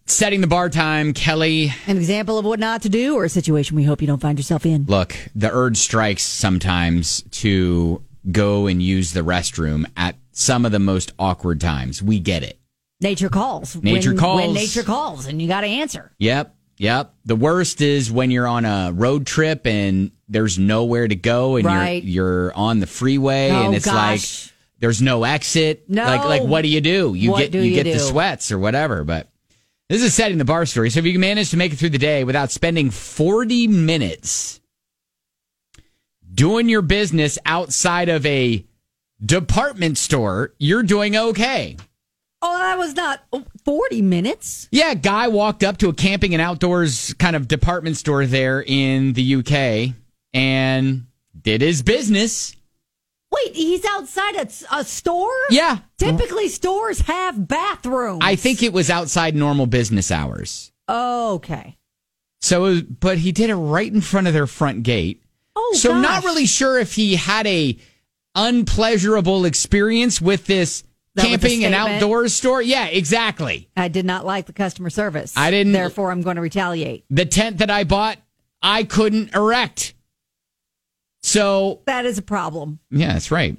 Setting the bar time, Kelly. An example of what not to do or a situation we hope you don't find yourself in. Look, the urge strikes sometimes to go and use the restroom at some of the most awkward times. We get it. Nature calls. Nature calls. When nature calls, and you got to answer. Yep. The worst is when you're on a road trip and there's nowhere to go and you're on the freeway and it's like there's no exit. No. Like what do? You get do? the sweats or whatever. But this is setting the bar story. So if you can manage to make it through the day without spending 40 minutes doing your business outside of a department store, you're doing okay. Oh, that was not 40 minutes. Yeah, guy walked up to a camping and outdoors kind of department store there in the UK and did his business. Wait, he's outside a store? Yeah. Typically, stores have bathrooms. I think it was outside normal business hours. Oh, okay. So, but he did it right in front of their front gate. Oh, so gosh. Not really sure if he had a unpleasurable experience with this camping and outdoors store. Yeah, exactly. I did not like the customer service. I didn't. Therefore, I'm going to retaliate. The tent that I bought, I couldn't erect. So that is a problem. Yeah, that's right.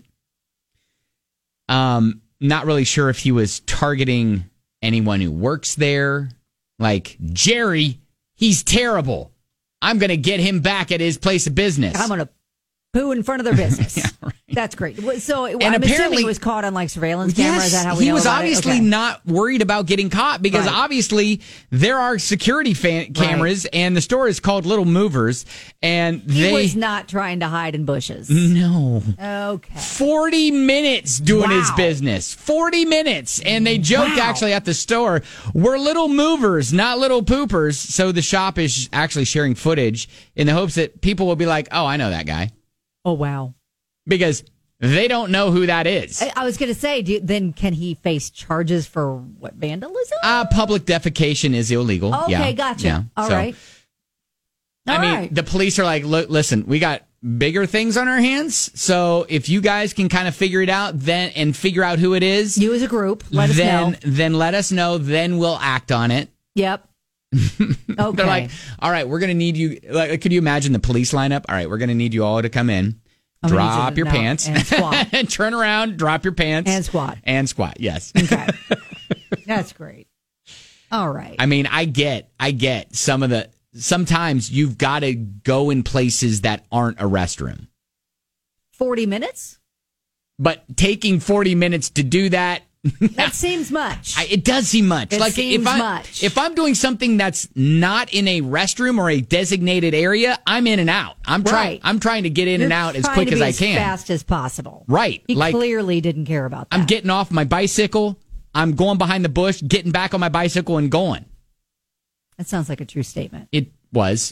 Not really sure if he was targeting anyone who works there. Like, Jerry, he's terrible. I'm going to get him back at his place of business. I'm going to poo in front of their business. Yeah, right. That's great. So and I'm apparently assuming it was caught on like surveillance camera. Yes, Is that how we he know was about obviously it? Okay. not worried about getting caught because obviously there are security cameras and the store is called Little Movers and he was not trying to hide in bushes. No. Okay. 40 minutes doing his business. 40 minutes. And they joked actually at the store, we're Little Movers, not Little Poopers. So the shop is actually sharing footage in the hopes that people will be like, oh, I know that guy. Oh, wow. Because they don't know who that is. I was going to say, then can he face charges for what, vandalism? Public defecation is illegal. Okay, yeah. gotcha. Yeah. All right. I mean, the police are like, look, listen, we got bigger things on our hands. So if you guys can kind of figure it out then and figure out who it is. You as a group, let us know. Then let us know. Then we'll act on it. Yep. Okay. They're like, all right, we're going to need you. Like, could you imagine the police lineup? All right, we're going to need you all to come in. Drop your pants and squat. and turn around, drop your pants and squat. And squat. Yes. Okay. That's great. All right. I mean, I get sometimes you've got to go in places that aren't a restroom. 40 minutes? But taking 40 minutes to do that. That seems much. It does seem much. It like seems much. If I'm doing something that's not in a restroom or a designated area, I'm in and out. I'm trying to get in and out as quick as I can. As fast as possible. Right. He clearly didn't care about that. I'm getting off my bicycle. I'm going behind the bush, getting back on my bicycle and going. That sounds like a true statement. It was.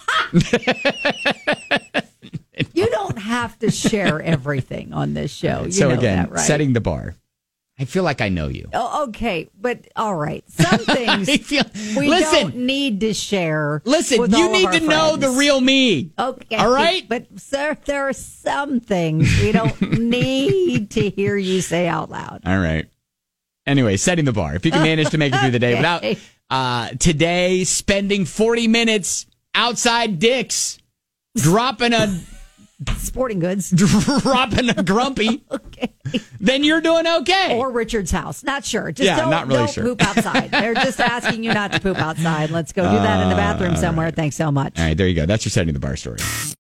You don't have to share everything on this show. So again, setting the bar. I feel like I know you. Oh, okay, but all right. Some things we don't need to share. Listen, you need to know the real me. Okay. All right? But, sir, there are some things we don't need to hear you say out loud. All right. Anyway, setting the bar. If you can manage to make it through the day without today spending 40 minutes outside Dick's, dropping a... Sporting Goods. Dropping a grumpy. Okay. Then you're doing okay. Or Richard's house. Not sure. Just not really don't sure. poop outside. They're just asking you not to poop outside. Let's go do that in the bathroom somewhere. Right. Thanks so much. All right, there you go. That's your setting the bar story.